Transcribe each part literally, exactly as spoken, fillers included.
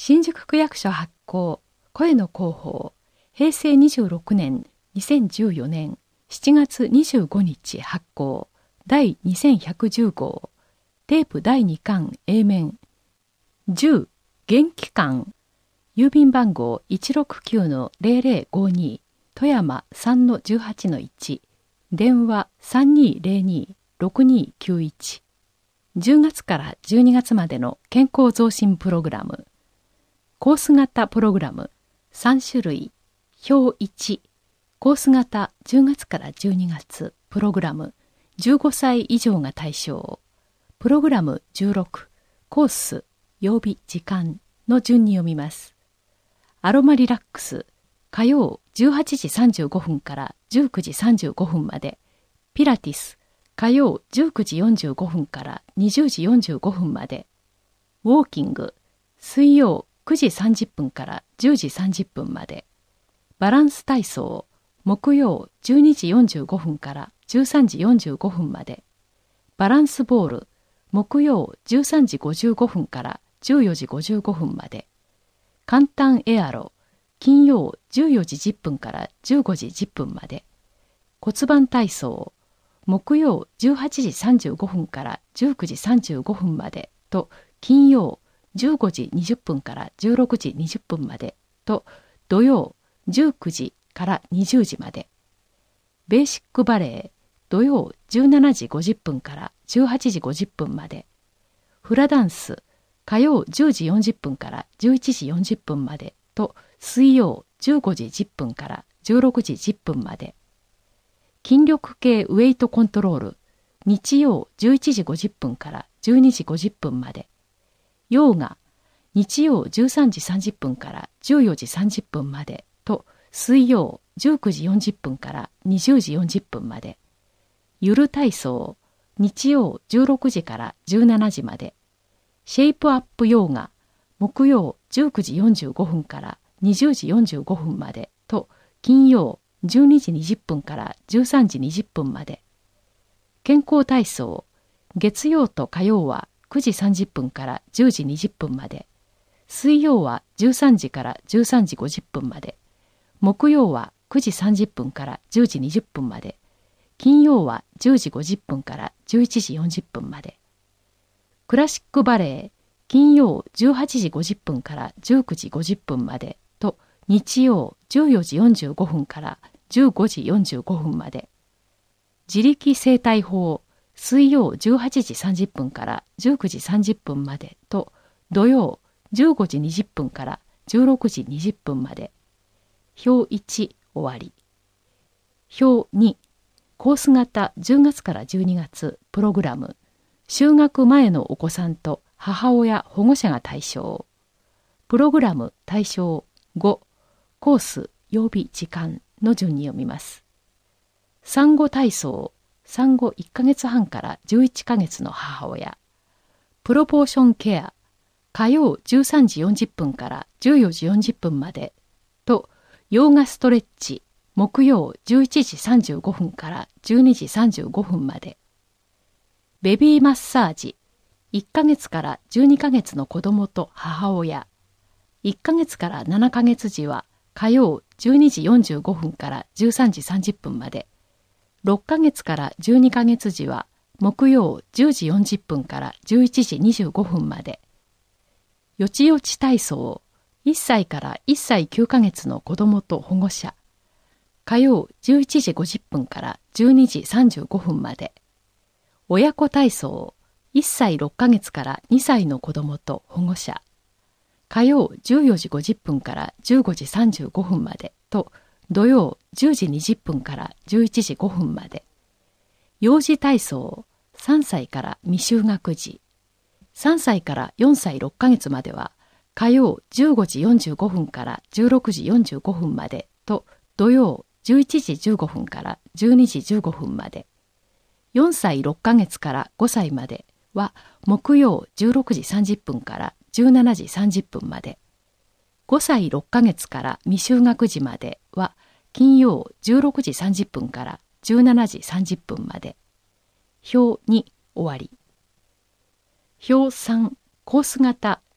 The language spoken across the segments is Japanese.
新宿区役所発行、声の広報、平成にじゅうろくねん、にせんじゅうよねんしちがつにじゅうごにち発行、第にせんひゃくじゅうごう、テープだいにかん A 面、じゅう、元気館、郵便番号 いちろくきゅうのゼロゼロごに、富山 さんのじゅうはちのいち、電話 さんにーゼロにーろくにーきゅういち、じゅうがつからじゅうにがつまでの健康増進プログラム、コース型プログラムさんしゅるい、表いち、コース型じゅうがつからじゅうにがつプログラムじゅうごさい以上が対象、プログラムじゅうろく、コース、曜日、時間の順に読みます。アロマリラックス、火曜じゅうはちじさんじゅうごふんからじゅうくじさんじゅうごふんまで、ピラティス、火曜じゅうくじよんじゅうごふんからにじゅうじよんじゅうごふんまで、ウォーキング、水曜くじさんじゅっぷんからじゅうじさんじゅっぷんまで、バランス体操、木曜じゅうにじよんじゅうごふんからじゅうさんじよんじゅうごふんまで、バランスボール、木曜じゅうさんじごじゅうごふんからじゅうよじごじゅうごふんまで、簡単エアロ、金曜じゅうよじじゅっぷんからじゅうごじじゅっぷんまで、骨盤体操、木曜じゅうはちじさんじゅうごふんからじゅうくじさんじゅうごふんまでと、金曜じゅうごじにじゅっぷんからじゅうろくじにじゅっぷんまでと、土曜じゅうくじからにじゅうじまで、ベーシックバレエ、土曜じゅうしちじごじゅっぷんからじゅうはちじごじゅっぷんまで、フラダンス、火曜じゅうじよんじゅっぷんからじゅういちじよんじゅっぷんまでと、水曜じゅうごじじゅっぷんからじゅうろくじじゅっぷんまで、筋力系ウェイトコントロール、日曜じゅういちじごじゅっぷんからじゅうにじごじゅっぷんまで、ヨーガ、日曜じゅうさんじさんじゅっぷんからじゅうよじさんじゅっぷんまでと、水曜じゅうくじよんじゅっぷんからにじゅうじよんじゅっぷんまで、ゆる体操、日曜じゅうろくじからじゅうしちじまで、シェイプアップヨーガ、木曜じゅうくじよんじゅうごふんからにじゅうじよんじゅうごふんまでと、金曜じゅうにじにじゅっぷんからじゅうさんじにじゅっぷんまで、健康体操、月曜と火曜はくじさんじゅっぷんからじゅうじにじゅっぷんまで、水曜はじゅうさんじからじゅうさんじごじゅっぷんまで、木曜はくじさんじゅっぷんからじゅうじにじゅっぷんまで、金曜はじゅうじごじゅっぷんからじゅういちじよんじゅっぷんまで、クラシックバレエ、金曜じゅうはちじごじゅっぷんからじゅうくじごじゅっぷんまでと、日曜じゅうよじよんじゅうごふんからじゅうごじよんじゅうごふんまで、自力生態法、水曜じゅうはちじさんじゅっぷんからじゅうくじさんじゅっぷんまでと、土曜じゅうごじにじゅっぷんからじゅうろくじにじゅっぷんまで、表いち終わり、表に、コース型じゅうがつからじゅうにがつプログラム、就学前のお子さんと母親保護者が対象、プログラム対象ご、コース曜日時間の順に読みます。産後体操、産後いっかげつはんからじゅういっかげつの母親、プロポーションケア、火曜じゅうさんじよんじゅっぷんからじゅうよじよんじゅっぷんまでと、ヨーガストレッチ、木曜じゅういちじさんじゅうごふんからじゅうにじさんじゅうごふんまで、ベビーマッサージ、いっかげつからじゅうにかげつの子供と母親、いっかげつからななかげつ時は火曜じゅうにじよんじゅうごふんからじゅうさんじさんじゅっぷんまで、ろっかげつからじゅうにかげつ時は木曜じゅうじよんじゅっぷんからじゅういちじにじゅうごふんまで、よちよち体操、いっさいからいっさいきゅうかげつの子供と保護者、火曜じゅういちじごじゅっぷんからじゅうにじさんじゅうごふんまで、親子体操、いっさいろっかげつからにさいの子供と保護者、火曜じゅうよじごじゅっぷんからじゅうごじさんじゅうごふんまでと、土曜じゅうじにじゅっぷんからじゅういちじごふんまで、幼児体操、さんさいから未就学児、さんさいからよんさいろっかげつまでは火曜じゅうごじよんじゅうごふんからじゅうろくじよんじゅうごふんまでと、土曜じゅういちじじゅうごふんからじゅうにじじゅうごふんまで、よんさいろっかげつからごさいまでは木曜じゅうろくじさんじゅっぷんからじゅうしちじさんじゅっぷんまで、ごさいろっかげつから未就学児までは金曜じゅうろくじさんじゅっぷんからじゅうしちじさんじゅっぷんまで、表に終わり。表さん、コース型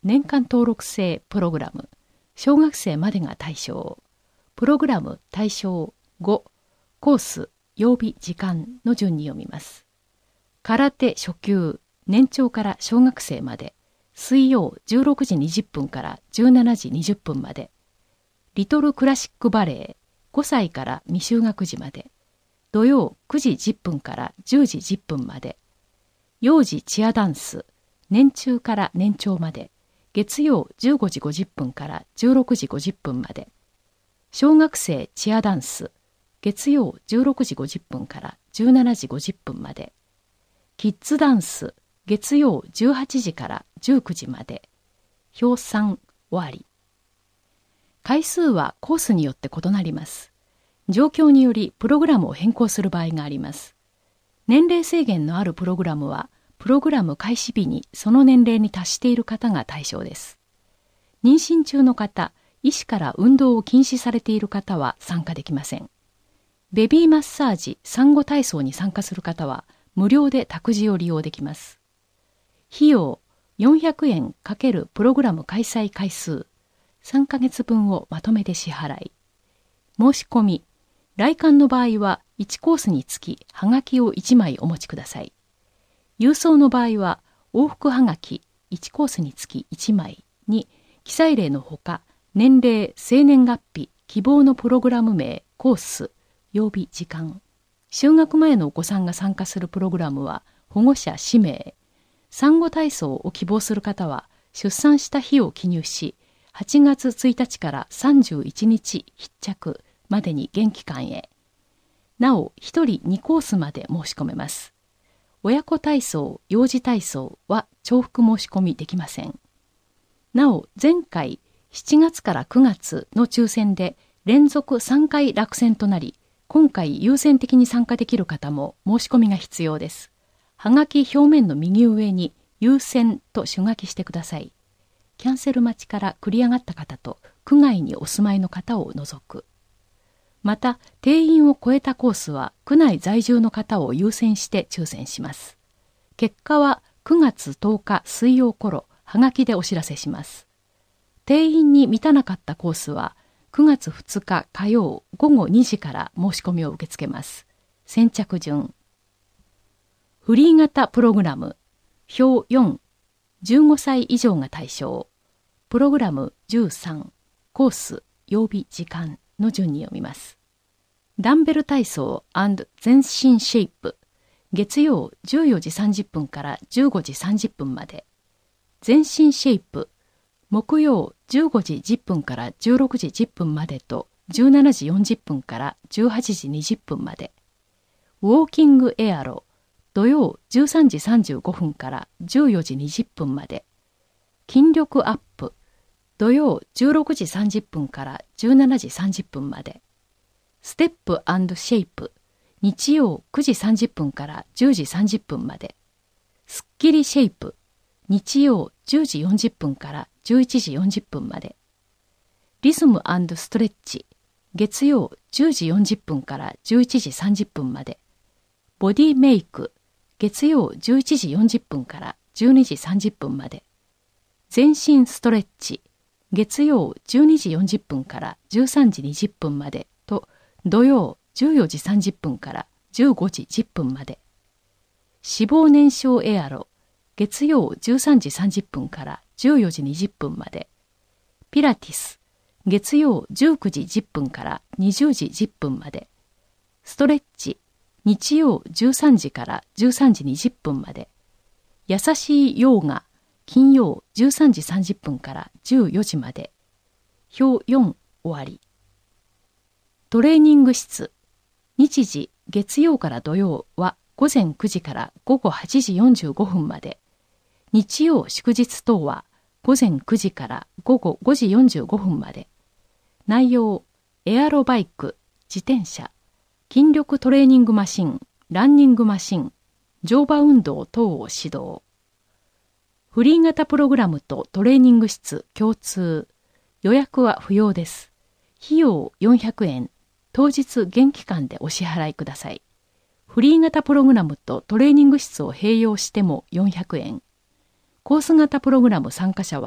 年間登録制プログラム、小学生までが対象。プログラム対象ご、コース、曜日、時間の順に読みます。空手初級、年長から小学生まで、水曜じゅうろくじにじゅっぷんからじゅうしちじにじゅっぷんまで。リトルクラシックバレエ、ごさいから未就学児まで。土曜くじじゅっぷんからじゅうじじゅっぷんまで。幼児チアダンス、年中から年長まで。月曜じゅうごじごじゅっぷんからじゅうろくじごじゅっぷんまで。小学生チアダンス、月曜じゅうろくじごじゅっぷんからじゅうしちじごじゅっぷんまで。キッズダンス、月曜じゅうはちじからじゅうくじまで。表さん終わり。回数はコースによって異なります。状況によりプログラムを変更する場合があります。年齢制限のあるプログラムは、プログラム開始日にその年齢に達している方が対象です。妊娠中の方、医師から運動を禁止されている方は参加できません。ベビーマッサージ、産後体操に参加する方は無料で託児を利用できます。費用よんひゃくえん×プログラム開催回数、さんかげつぶんをまとめて支払い。申し込み、来館の場合はいちコースにつきはがきをいちまいお持ちください。郵送の場合は往復はがきいちコースにつきいちまいに記載例のほか、年齢、生年月日、希望のプログラム名、コース、曜日、時間。就学前のお子さんが参加するプログラムは保護者氏名。産後体操を希望する方は出産した日を記入し、はちがつついたちからさんじゅういちにち必着までに現期間へ。なお、ひとりにコースまで申し込めます。親子体操、幼児体操は重複申し込みできません。なお、前回しちがつからくがつの抽選で連続さんかい落選となり、今回優先的に参加できる方も申し込みが必要です。はがき表面の右上に優先と手書きしてください。キャンセル待ちから繰り上がった方と区外にお住まいの方を除く。また、定員を超えたコースは区内在住の方を優先して抽選します。結果はくがつとおか水曜頃、はがきでお知らせします。定員に満たなかったコースはくがつふつか火曜ごごにじから申し込みを受け付けます。先着順。フリー型プログラム、表よん、じゅうごさい以上が対象。プログラムじゅうさん、コース、曜日、時間の順に読みます。ダンベル体操&全身シェイプ、月曜じゅうよじさんじゅっぷんからじゅうごじさんじゅっぷんまで。全身シェイプ、木曜じゅうごじじゅっぷんからじゅうろくじじゅっぷんまでとじゅうしちじよんじゅっぷんからじゅうはちじにじゅっぷんまで。ウォーキングエアロ、土曜じゅうさんじさんじゅうごふんからじゅうよじにじゅっぷんまで。筋力アップ、土曜じゅうろくじさんじゅっぷんからじゅうしちじさんじゅっぷんまで。ステップ&シェイプ、日曜くじさんじゅっぷんからじゅうじさんじゅっぷんまで。スッキリシェイプ、日曜じゅうじよんじゅっぷんからじゅういちじよんじゅっぷんまで。リズム&ストレッチ、月曜じゅうじよんじゅっぷんからじゅういちじさんじゅっぷんまで。ボディメイク、月曜じゅういちじよんじゅっぷんからじゅうにじさんじゅっぷんまで。全身ストレッチ、月曜じゅうにじよんじゅっぷんからじゅうさんじにじゅっぷんまでと、土曜じゅうよじさんじゅっぷんからじゅうごじじゅっぷんまで。脂肪燃焼エアロ、月曜じゅうさんじさんじゅっぷんからじゅうよじにじゅっぷんまで。ピラティス、月曜じゅうくじじゅっぷんからにじゅうじじゅっぷんまで。ストレッチ、日曜じゅうさんじからじゅうさんじにじゅっぷんまで。優しいヨーガ、金曜じゅうさんじさんじゅっぷんからじゅうよじまで。表よん終わり。トレーニング室、日時月曜から土曜はごぜんくじからごごはちじよんじゅうごふんまで。日曜祝日等はごぜんくじからごごごじよんじゅうごふんまで。内容、エアロバイク、自転車、筋力トレーニングマシン、ランニングマシン、乗馬運動等を指導。フリー型プログラムとトレーニング室共通。予約は不要です。費用よんひゃくえん、当日現期間でお支払いください。フリー型プログラムとトレーニング室を併用してもよんひゃくえん。コース型プログラム参加者は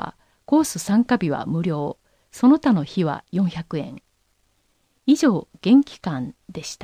コース参加日は無料、その他の日はよんひゃくえん。以上、元気館でした。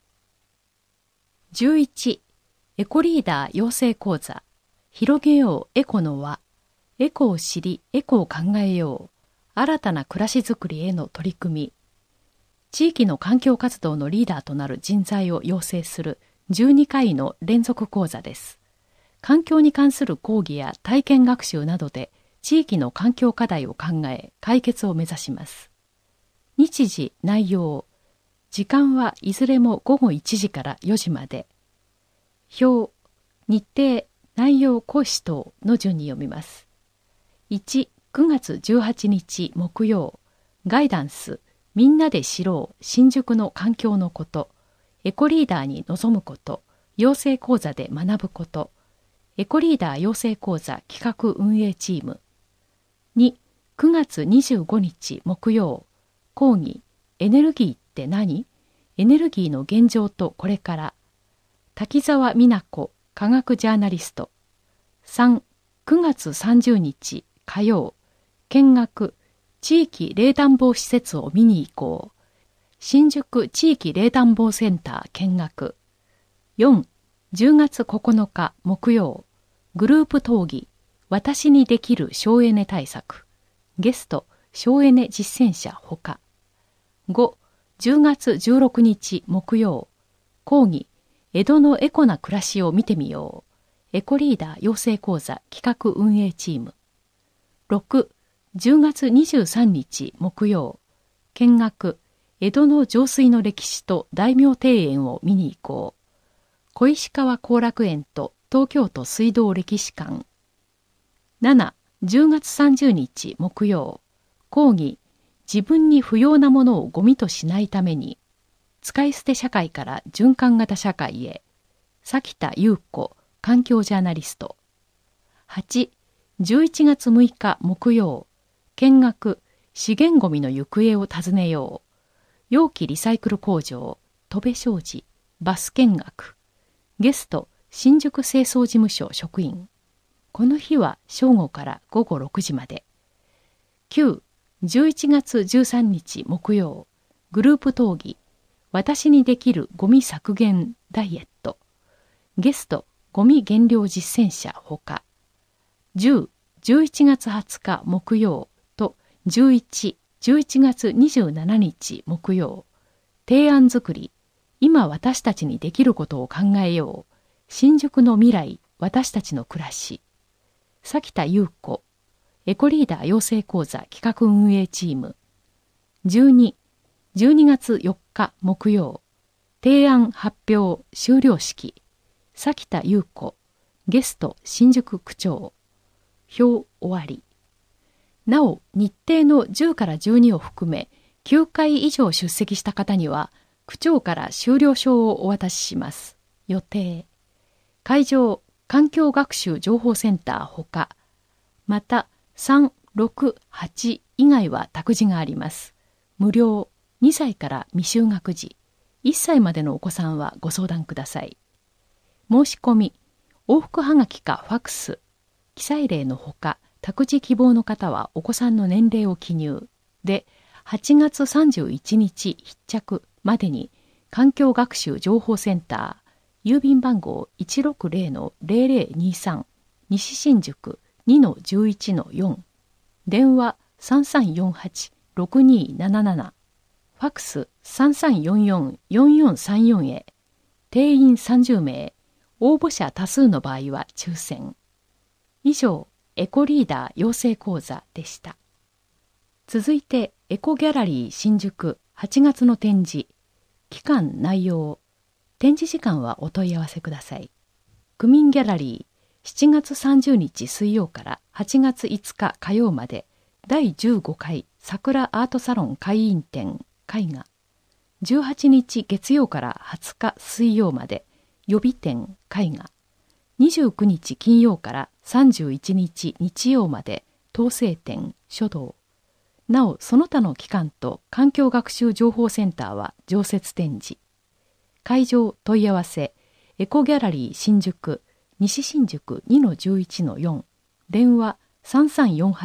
じゅういち、エコリーダー養成講座。広げようエコの輪。エコを知り、エコを考えよう。新たな暮らしづくりへの取り組み。地域の環境活動のリーダーとなる人材を養成するじゅうにかいの連続講座です。環境に関する講義や体験学習などで地域の環境課題を考え、解決を目指します。日時、内容。時間はいずれもごごいちじからよじまで。表、日程、内容、講師等の順に読みます。いち、くがつじゅうはちにち木曜、ガイダンス、みんなで知ろう新宿の環境のこと、エコリーダーに臨むこと、養成講座で学ぶこと、エコリーダー養成講座企画運営チーム。に、くがつにじゅうごにち木曜、講義、エネルギーって何？エネルギーの現状とこれから。滝沢美奈子、科学ジャーナリスト。さん、くがつさんじゅうにち火曜、見学、地域冷暖房施設を見に行こう。新宿地域冷暖房センター見学。よん、じゅうがつここのか木曜、グループ討議、私にできる省エネ対策。ゲスト、省エネ実践者ほか。ご、じゅうがつじゅうろくにち木曜、講義、江戸のエコな暮らしを見てみよう。エコリーダー養成講座企画運営チーム。ろく、じゅうがつにじゅうさんにち木曜、見学、江戸の上水の歴史と大名庭園を見に行こう。小石川後楽園と東京都水道歴史館。なな、じゅうがつさんじゅうにち木曜、講義、自分に不要なものをゴミとしないために、使い捨て社会から循環型社会へ。崎田優子、環境ジャーナリスト。はち、じゅういちがつむいか木曜、見学、資源ゴミの行方を尋ねよう。容器リサイクル工場、戸部商事、バス見学。ゲスト、新宿清掃事務所職員。この日は正午からごごろくじまで。きゅう、じゅういちがつじゅうさんにち木曜、グループ討議、私にできるゴミ削減ダイエット。ゲスト、ゴミ減量実践者ほか。じゅう、じゅういちがつはつか木曜とじゅういち、じゅういちがつにじゅうしちにち木曜、提案作り、今私たちにできることを考えよう。新宿の未来、私たちの暮らし。崎田優子、エコリーダー養成講座企画運営チーム。じゅうに、じゅうにがつよっか木曜、提案発表終了式。崎田優子、ゲスト新宿区長。表終わり。なお、日程のじゅうからじゅうにを含め、きゅうかい以上出席した方には、区長から終了証をお渡しします。予定。会場、環境学習情報センターほか。また、さん、ろく、はち以外は託児があります。無料、にさいから未就学児、いっさいまでのお子さんはご相談ください。申し込み、往復はがきかファクス、記載例のほか、託児希望の方はお子さんの年齢を記入で、はちがつさんじゅういちにち必着までに環境学習情報センター、郵便番号 いちろくぜろのぜろぜろにさん、西新宿 にのじゅういちのよん、電話さんさんよんはち、ろくにーなななな、ファクスさんさんよんよん、よんよんさんよんへ、定員さんじゅうめい、応募者多数の場合は抽選。以上、エコリーダー養成講座でした。続いて、エコギャラリー新宿はちがつの展示。期間内容。展示時間はお問い合わせください。区民ギャラリーしちがつさんじゅうにち水曜からはちがついつか火曜までだいじゅうごかい桜アートサロン会員展絵画。じゅうはちにち月曜からはつか水曜まで予備展絵画。にじゅうくにち金曜からさんじゅういちにち日曜まで統制展書道。なお、その他の機関と環境学習情報センターは常設展示。会場問い合わせ、エコギャラリー新宿、西新宿 にのじゅういちのよん、電話さんさんよんはち、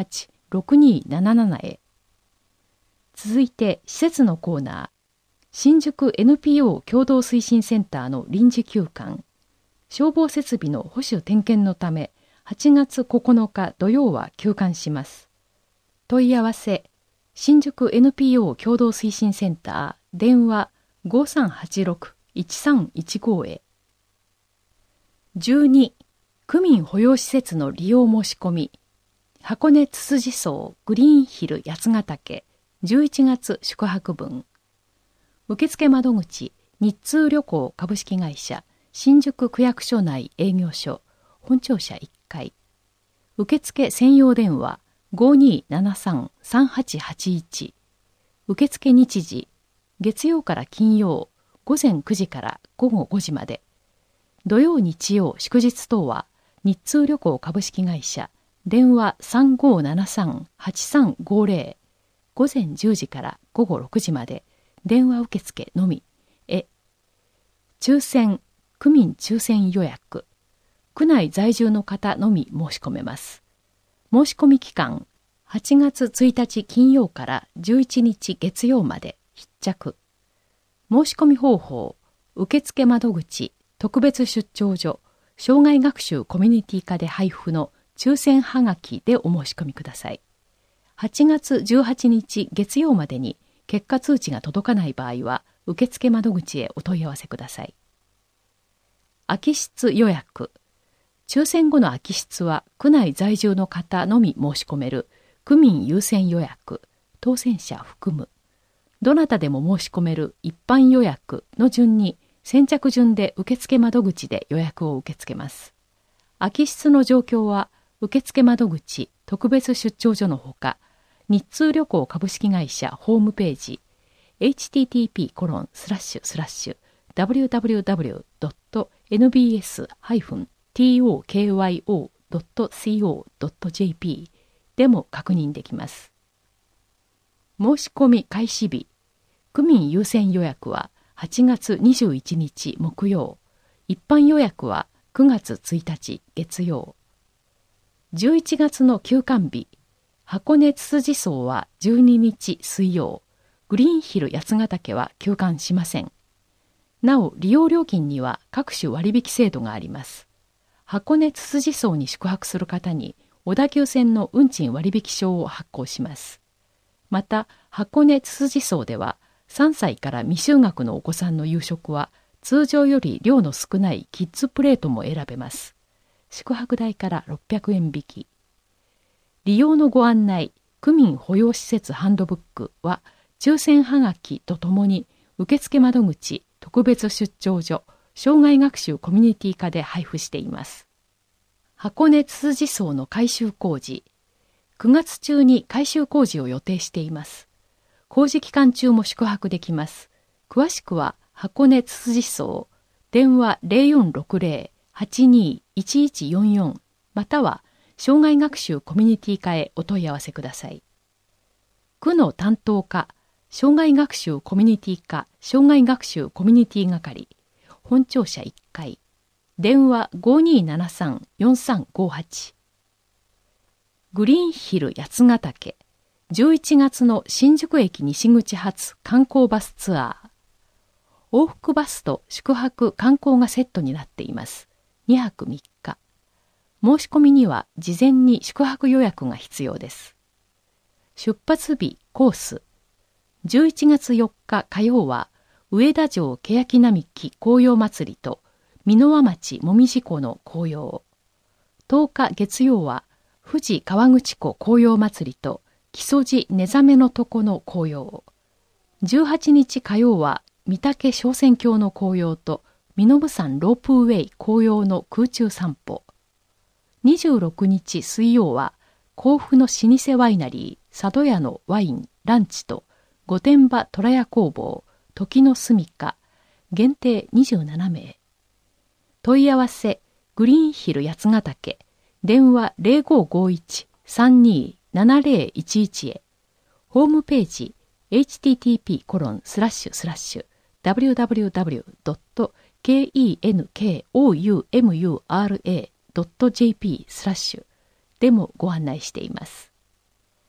ろくにーなななな へ。続いて施設のコーナー、新宿 エヌピーオー 共同推進センターの臨時休館、消防設備の保守点検のためはちがつここのか土曜は休館します。問い合わせ、新宿 エヌピーオー 共同推進センター、電話 ごさんはちろく いちさんいちご へ。じゅうに、区民保養施設の利用申し込み、箱根つつじ荘グリーンヒル八ヶ岳じゅういちがつ宿泊分。受付窓口、日通旅行株式会社新宿区役所内営業所本庁舎いっかい。受付専用電話 ごにーななさん さんはちはちいち。受付日時、月曜から金曜ごぜんくじからごごごじまで。土曜日曜祝日等は日通旅行株式会社電話 さんごーななさん はちさんごぜろ。ごぜんじゅうじからごごろくじまで電話受付のみ。え、抽選、区民抽選予約。区内在住の方のみ申し込めます。申し込み期間、はちがつついたち金曜からじゅういちにち月曜まで必着。申し込み方法、受付窓口、特別出張所、障害学習コミュニティ課で配布の抽選はがきでお申し込みください。はちがつじゅうはちにち月曜までに結果通知が届かない場合は、受付窓口へお問い合わせください。空き室予約。抽選後の空き室は区内在住の方のみ申し込める区民優先予約、当選者含む。どなたでも申し込める一般予約の順に先着順で受付窓口で予約を受け付けます。空き室の状況は受付窓口、特別出張所のほか、日通旅行株式会社ホームページ エイチティーティーピーコロンスラッシュスラッシュダブリューダブリューダブリュードットエヌビーエストーキョードットコードットジェーピー でも確認できます。申し込み開始日、区民優先予約ははちがつにじゅういちにち木曜、一般予約はくがつついたち月曜。じゅういちがつの休館日、箱根つつじ荘はじゅうににち水曜、グリーンヒル八ヶ岳は休館しません。なお、利用料金には各種割引制度があります。箱根つつじ荘に宿泊する方に小田急線の運賃割引証を発行します。また、箱根つつじ荘ではさんさいから未就学のお子さんの夕食は通常より量の少ないキッズプレートも選べます。宿泊代からろっぴゃくえん引き。利用のご案内、区民保養施設ハンドブックは抽選はがきとともに受付窓口、特別出張所、障害学習コミュニティ課で配布しています。箱根つつじ荘の改修工事、くがつ中に改修工事を予定しています。工事期間中も宿泊できます。詳しくは箱根つつじ荘、電話 ゼロよんろくゼロ はちにーいちいちよんよん または障害学習コミュニティ課へお問い合わせください。区の担当課、障害学習コミュニティ課、障害学習コミュニティ係、本庁舎いっかい、電話 ごにーななさん よんさんごはち。グリーンヒル八ヶ岳、じゅういちがつの新宿駅西口発観光バスツアー。往復バスと宿泊観光がセットになっています。にはくみっか。申し込みには事前に宿泊予約が必要です。出発日、コース。じゅういちがつよっか火曜は、上田城欅並木紅葉祭りと、箕輪町もみじ湖の紅葉。とおか月曜は、富士河口湖紅葉祭りと、木曽路寝覚めの床の紅葉。じゅうはちにち火曜は、御嶽昇仙峡の紅葉と、身延山ロープウェイ紅葉の空中散歩。にじゅうろくにち水曜は、甲府の老舗ワイナリー、佐渡屋のワイン、ランチと、御殿場虎屋工房、時の住みか、限定にじゅうななめい。問い合わせ、グリーンヒル八ヶ岳、電話 ゼロごごいち さんにーななゼロいちいち へ。ホームページ、エイチティーティーピーコロンスラッシュスラッシュダブリューダブリューダブリュードットケーイーエヌケーオーユーエムユーアールエードットジェーピースラッシュでもご案内しています。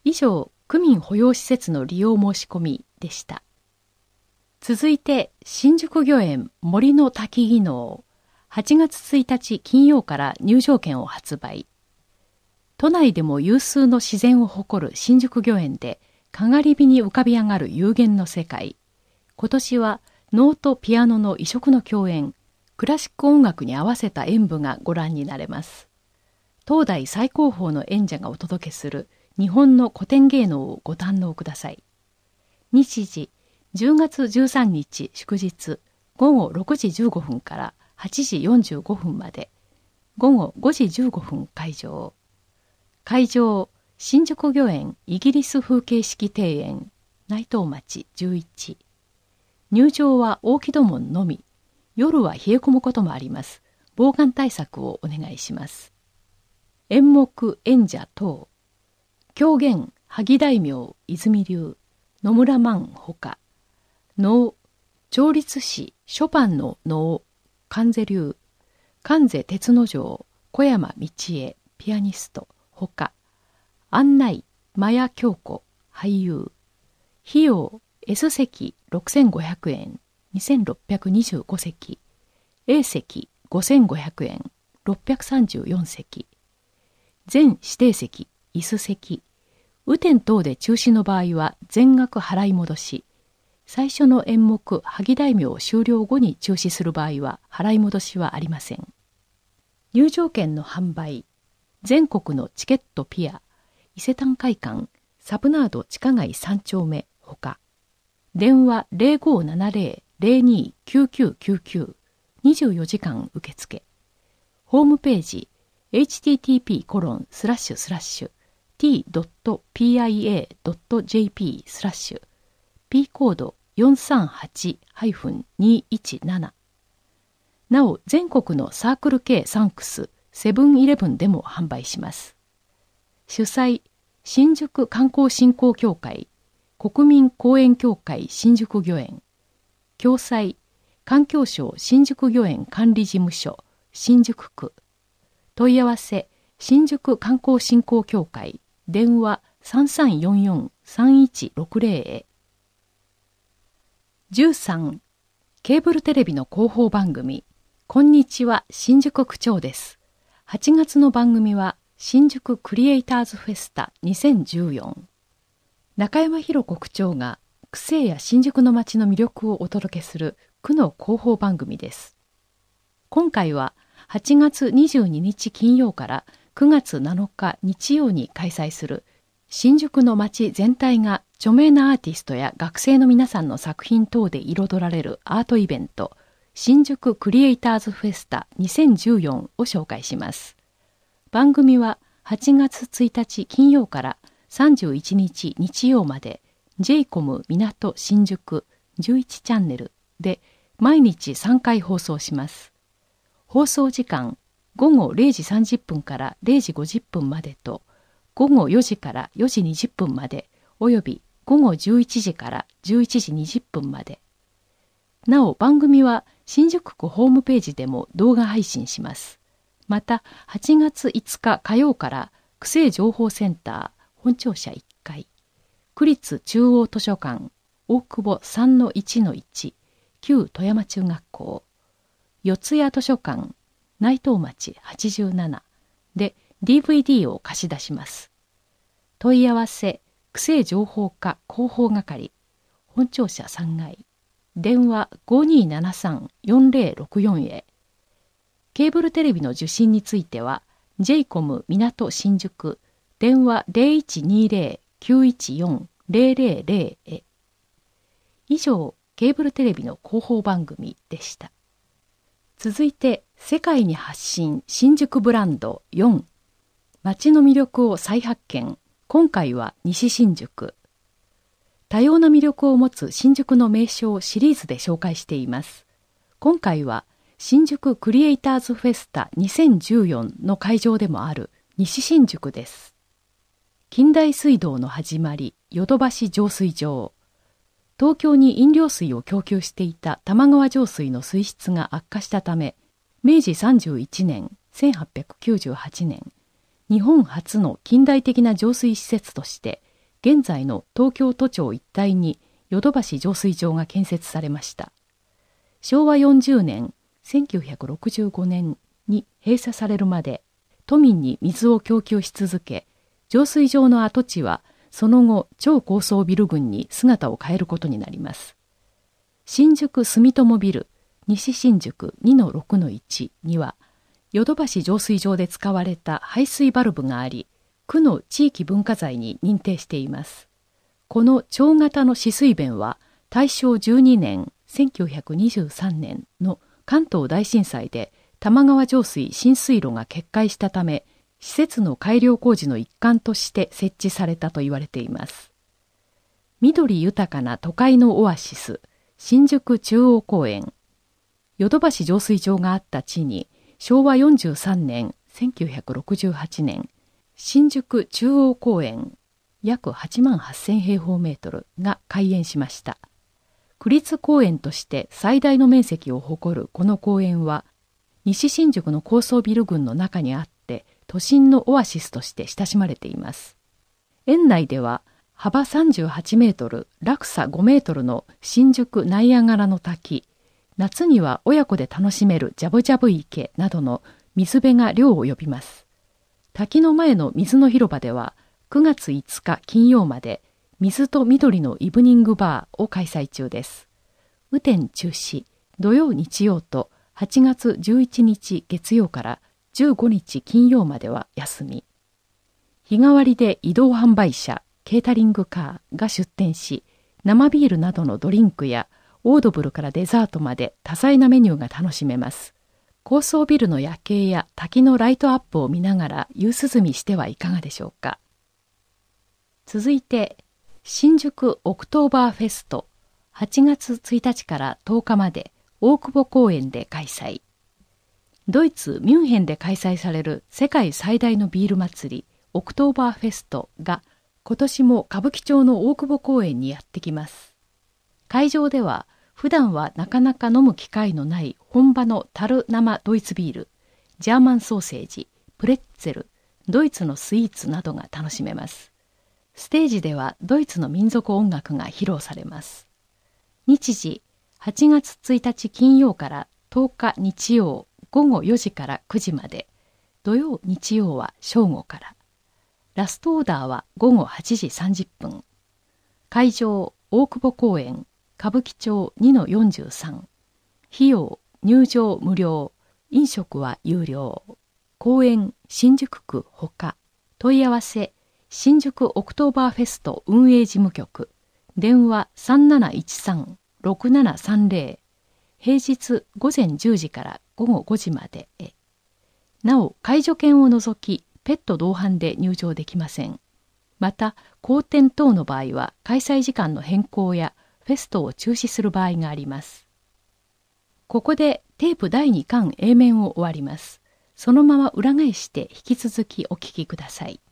以上、区民保養施設の利用申し込みでした。続いて、新宿御苑森の滝技能、はちがつついたち金曜から入場券を発売。都内でも有数の自然を誇る新宿御苑で、かがり火に浮かび上がる幽玄の世界。今年は能とピアノの異色の共演、クラシック音楽に合わせた演舞がご覧になれます。当代最高峰の演者がお届けする日本の古典芸能をご堪能ください。日時、じゅうがつじゅうさんにち祝日、ごごろくじじゅうごふんからはちじよんじゅうごふんまで、ごごごじじゅうごふん会場。会場、新宿御苑イギリス風景式庭園、内藤町じゅういち。入場は大木戸門のみ。夜は冷え込むこともあります。防寒対策をお願いします。演目演者等。狂言萩大名泉流、野村万ほか。能、調律師ショパンの能、関瀬流、関瀬鉄之丞、小山道恵、ピアニスト、ほか。案内、真谷京子、俳優。費用、S 席ろくせんごひゃくえん、にせんろっぴゃくにじゅうごせき。A 席ごせんごひゃくえん、ろっぴゃくさんじゅうよんせき。全指定席、椅子席。雨天等で中止の場合は全額払い戻し。最初の演目、萩大名終了後に中止する場合は払い戻しはありません。入場券の販売。全国のチケットピア、伊勢丹会館、サプナード地下街さんちょうめほか。電話 ゼロごななゼロ ゼロに きゅうきゅうきゅうきゅう、にじゅうよじかん受付。ホームページ エイチティーティーピーコロンスラッシュスラッシュ ティードットピアイエードットジェーピー スラッシュ P コード よんさんはちにいちなな。なお、全国のサークル系サンクス、セブンイレブンでも販売します。主催、新宿観光振興協会、国民公園協会新宿御苑。共催、環境省新宿御苑管理事務所、新宿区。問い合わせ、新宿観光振興協会、電話さんさんよんよん さんいちろくゼロへ。じゅうさん、ケーブルテレビの広報番組、こんにちは新宿区長です。はちがつの番組は、新宿クリエイターズフェスタにせんじゅうよん。中山博子区長が、区政や新宿の街の魅力をお届けする区の広報番組です。今回は、はちがつにじゅうににち金曜からくがつなのか日曜に開催する新宿の街全体が著名なアーティストや学生の皆さんの作品等で彩られるアートイベント新宿クリエイターズフェスタにせんじゅうよんを紹介します。番組ははちがつついたち金曜からさんじゅういちにち日曜まで ジェイコム 港新宿じゅういちチャンネルで毎日さんかい放送します。放送時間、ごごれいじさんじゅっぷんかられいじごじゅっぷんまでと、ごごよじからよじにじゅっぷんまで、およびごごじゅういちじからじゅういちじにじゅっぷんまで。なお、番組は新宿区ホームページでも動画配信します。また、はちがついつか火曜から、区政情報センター、本庁舎いっかい、区立中央図書館、大久保 さんのいちのいち、旧富山中学校、四谷図書館、内藤町はちじゅうななで ディーブイディー を貸し出します。問い合わせ、区政情報課広報係、本庁舎さんがい、電話 ごにーななさんよんぜろろくよん へ。ケーブルテレビの受信については、ジェイコム 港新宿、電話 ゼロいちにゼロ きゅういちよん ゼロゼロゼロ へ。以上、ケーブルテレビの広報番組でした。続いて、世界に発信新宿ブランドよん。街の魅力を再発見。今回は西新宿。多様な魅力を持つ新宿の名所をシリーズで紹介しています。今回は新宿クリエイターズフェスタにせんじゅうよんの会場でもある西新宿です。近代水道の始まり、ヨドバシ浄水場。東京に飲料水を供給していた玉川上水の水質が悪化したため、めいじさんじゅういちねん、せんはっぴゃくきゅうじゅうはちねん、日本初の近代的な浄水施設として、 現在の東京都庁一帯にヨドバシ浄水場が建設されました。しょうわよんじゅうねん、せんきゅうひゃくろくじゅうごねんに閉鎖されるまで、都民に水を供給し続け、浄水場の跡地はその後超高層ビル群に姿を変えることになります。新宿住友ビル西新宿 にのろくのいち にはヨドバシ浄水場で使われた排水バルブがあり、区の地域文化財に認定しています。この蝶型の止水弁は大正じゅうにねんせんきゅうひゃくにじゅうさんねんの関東大震災で玉川上水新水路が決壊したため、施設の改良工事の一環として設置されたと言われています。緑豊かな都会のオアシス、新宿中央公園。ヨドバシ浄水場があった地に、しょうわよんじゅうさんねんせんきゅうひゃくろくじゅうはちねん、新宿中央公園、約はちまんはっせんへいほうメートルが開園しました。区立公園として最大の面積を誇るこの公園は、西新宿の高層ビル群の中にあって、都心のオアシスとして親しまれています。園内では幅さんじゅうはちメートル、落差ごメートルの新宿ナイアガラの滝、夏には親子で楽しめるジャブジャブ池などの水辺が涼を呼びます。滝の前の水の広場ではくがついつか金曜まで水と緑のイブニングバーを開催中です。雨天中止、土曜日曜とはちがつじゅういちにち月曜からじゅうごにち金曜までは休み。日替わりで移動販売車、ケータリングカーが出店し、生ビールなどのドリンクやオードブルからデザートまで多彩なメニューが楽しめます。高層ビルの夜景や滝のライトアップを見ながら夕涼みしてはいかがでしょうか。続いて、新宿オクトーバーフェスト、はちがつついたちからとおかまで大久保公園で開催。ドイツ・ミュンヘンで開催される世界最大のビール祭り、オクトーバーフェストが今年も歌舞伎町の大久保公園にやってきます。会場では普段はなかなか飲む機会のない本場の樽生ドイツビール、ジャーマンソーセージ、プレッツェル、ドイツのスイーツなどが楽しめます。ステージではドイツの民族音楽が披露されます。日時、はちがつついたち金曜からとおか日曜ごごよじからくじまで、土曜日曜は正午から。ラストオーダーはごごはちじさんじゅっぷん。会場、大久保公園、歌舞伎町 にのよんじゅうさん。費用、入場無料、飲食は有料。公園、新宿区ほか。問い合わせ、新宿オクトーバーフェスト運営事務局。電話 さんなないちさん ろくななさんぜろ。平日ごぜんじゅうじからごごごじまでへ。なお、介助犬を除き、ペット同伴で入場できません。また、荒天等の場合は、開催時間の変更やフェストを中止する場合があります。ここでテープだいにかん A 面を終わります。そのまま裏返して引き続きお聞きください。